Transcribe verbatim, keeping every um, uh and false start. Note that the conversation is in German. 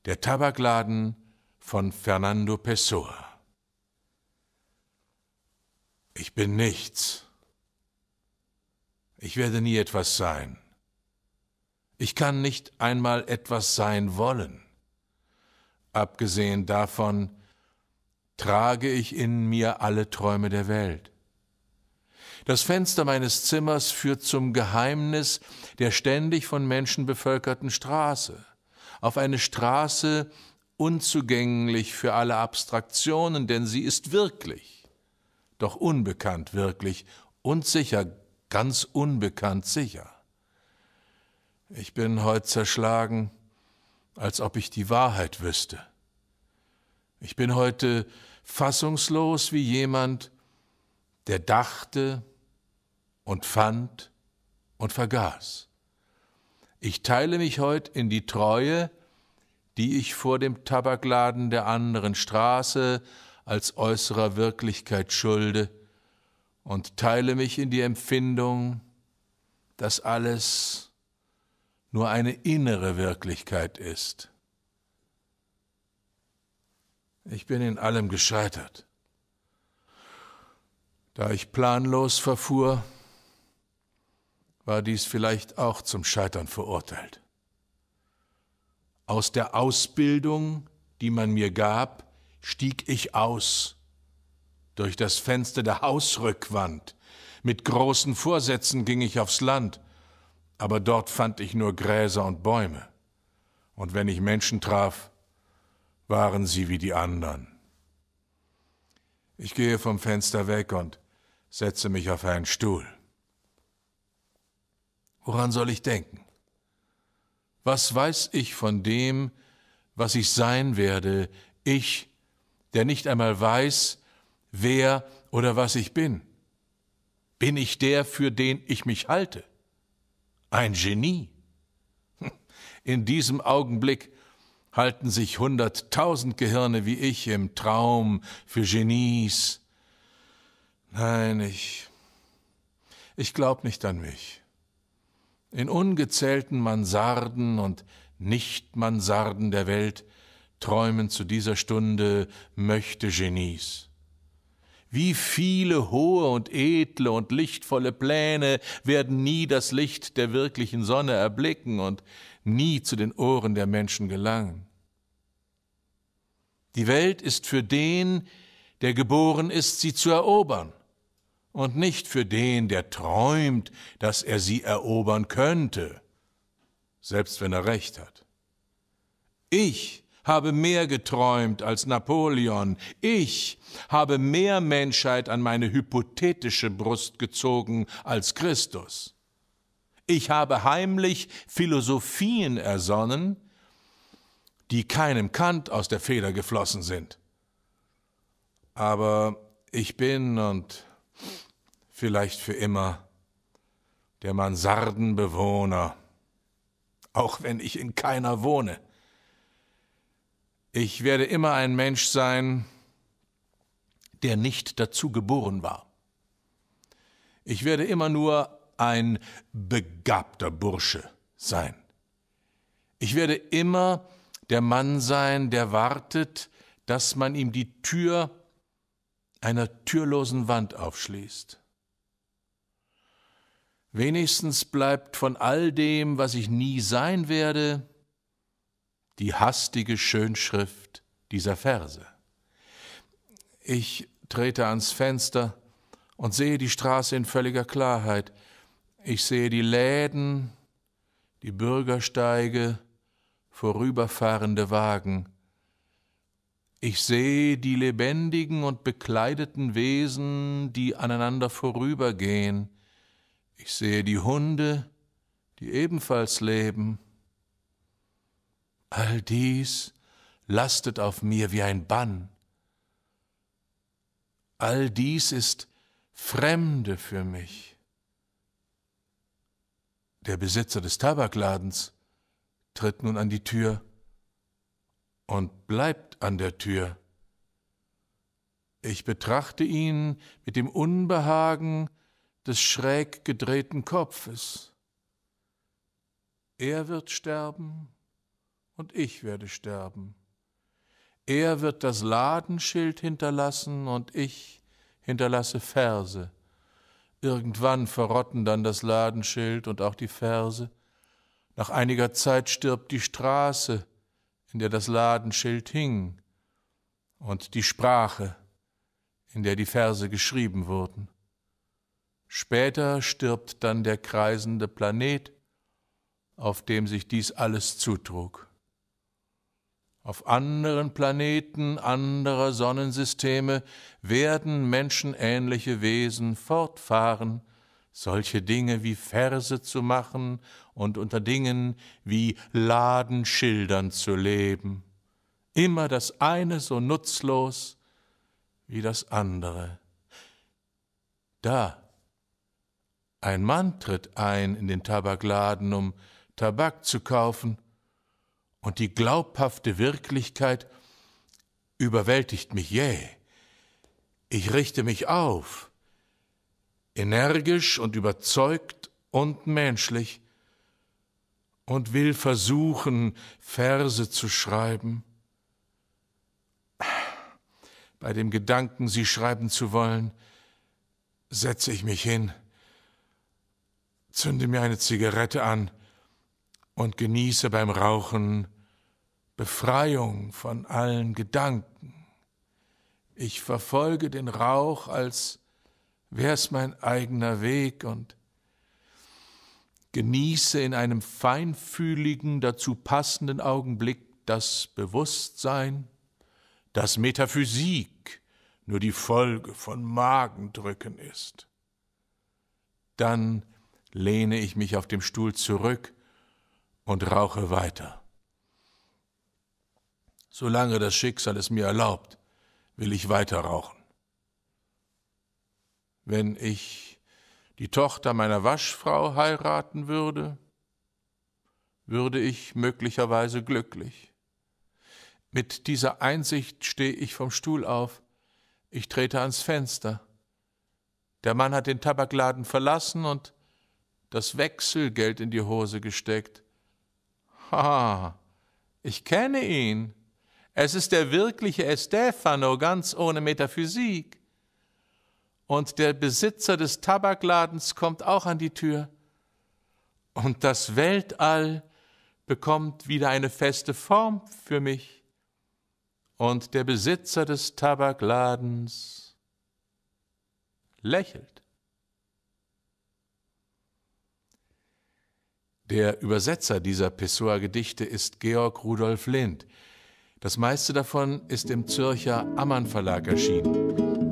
Der Tabakladen von Fernando Pessoa. Ich bin nichts. Ich werde nie etwas sein. Ich kann nicht einmal etwas sein wollen. Abgesehen davon trage ich in mir alle Träume der Welt. Das Fenster meines Zimmers führt zum Geheimnis der ständig von Menschen bevölkerten Straße, auf eine Straße unzugänglich für alle Abstraktionen, denn sie ist wirklich, doch unbekannt wirklich und sicher, ganz unbekannt sicher. Ich bin heut zerschlagen, als ob ich die Wahrheit wüsste. Ich bin heute fassungslos wie jemand, der dachte und fand und vergaß. Ich teile mich heut in die Treue, die ich vor dem Tabakladen der anderen Straße als äußerer Wirklichkeit schulde, und teile mich in die Empfindung, dass alles nur eine innere Wirklichkeit ist. Ich bin in allem gescheitert. Da ich planlos verfuhr, war dies vielleicht auch zum Scheitern verurteilt. Aus der Ausbildung, die man mir gab, stieg ich aus, durch das Fenster der Hausrückwand. Mit großen Vorsätzen ging ich aufs Land, aber dort fand ich nur Gräser und Bäume. Und wenn ich Menschen traf, waren sie wie die anderen. Ich gehe vom Fenster weg und setze mich auf einen Stuhl. Woran soll ich denken? Was weiß ich von dem, was ich sein werde, ich, der nicht einmal weiß, wer oder was ich bin? Bin ich der, für den ich mich halte? Ein Genie? In diesem Augenblick halten sich hunderttausend Gehirne wie ich im Traum für Genies. Nein, ich, ich glaub nicht an mich. In ungezählten Mansarden und Nicht-Mansarden der Welt träumen zu dieser Stunde Möchte-Genies. Wie viele hohe und edle und lichtvolle Pläne werden nie das Licht der wirklichen Sonne erblicken und nie zu den Ohren der Menschen gelangen. Die Welt ist für den, der geboren ist, sie zu erobern, und nicht für den, der träumt, dass er sie erobern könnte, selbst wenn er recht hat. Ich habe mehr geträumt als Napoleon. Ich habe mehr Menschheit an meine hypothetische Brust gezogen als Christus. Ich habe heimlich Philosophien ersonnen, die keinem Kant aus der Feder geflossen sind. Aber ich bin und vielleicht für immer der Mansardenbewohner, auch wenn ich in keiner wohne. Ich werde immer ein Mensch sein, der nicht dazu geboren war. Ich werde immer nur ein begabter Bursche sein. Ich werde immer der Mann sein, der wartet, dass man ihm die Tür einer türlosen Wand aufschließt. Wenigstens bleibt von all dem, was ich nie sein werde, die hastige Schönschrift dieser Verse. Ich trete ans Fenster und sehe die Straße in völliger Klarheit. Ich sehe die Läden, die Bürgersteige, vorüberfahrende Wagen. Ich sehe die lebendigen und bekleideten Wesen, die aneinander vorübergehen. Ich sehe die Hunde, die ebenfalls leben. All dies lastet auf mir wie ein Bann. All dies ist Fremde für mich. Der Besitzer des Tabakladens tritt nun an die Tür und bleibt an der Tür. Ich betrachte ihn mit dem Unbehagen des schräg gedrehten Kopfes. Er wird sterben und ich werde sterben. Er wird das Ladenschild hinterlassen und ich hinterlasse Verse. Irgendwann verrotten dann das Ladenschild und auch die Verse. Nach einiger Zeit stirbt die Straße, in der das Ladenschild hing, und die Sprache, in der die Verse geschrieben wurden. Später stirbt dann der kreisende Planet, auf dem sich dies alles zutrug. Auf anderen Planeten anderer Sonnensysteme werden menschenähnliche Wesen fortfahren, solche Dinge wie Verse zu machen und unter Dingen wie Ladenschildern zu leben. Immer das eine so nutzlos wie das andere. Da, ein Mann tritt ein in den Tabakladen, um Tabak zu kaufen, und die glaubhafte Wirklichkeit überwältigt mich jäh. Ich richte mich auf, energisch und überzeugt und menschlich, und will versuchen, Verse zu schreiben. Bei dem Gedanken, sie schreiben zu wollen, setze ich mich hin, zünde mir eine Zigarette an und genieße beim Rauchen Befreiung von allen Gedanken. Ich verfolge den Rauch, als wär's mein eigener Weg, und genieße in einem feinfühligen, dazu passenden Augenblick das Bewusstsein, dass Metaphysik nur die Folge von Magendrücken ist. Dann lehne ich mich auf dem Stuhl zurück und rauche weiter. Solange das Schicksal es mir erlaubt, will ich weiter rauchen. Wenn ich die Tochter meiner Waschfrau heiraten würde, würde ich möglicherweise glücklich. Mit dieser Einsicht stehe ich vom Stuhl auf. Ich trete ans Fenster. Der Mann hat den Tabakladen verlassen und das Wechselgeld in die Hose gesteckt. Ha, ich kenne ihn. Es ist der wirkliche Estefano, ganz ohne Metaphysik. Und der Besitzer des Tabakladens kommt auch an die Tür. Und das Weltall bekommt wieder eine feste Form für mich. Und der Besitzer des Tabakladens lächelt. Der Übersetzer dieser Pessoa-Gedichte ist Georg Rudolf Lind. Das meiste davon ist im Zürcher Ammann Verlag erschienen.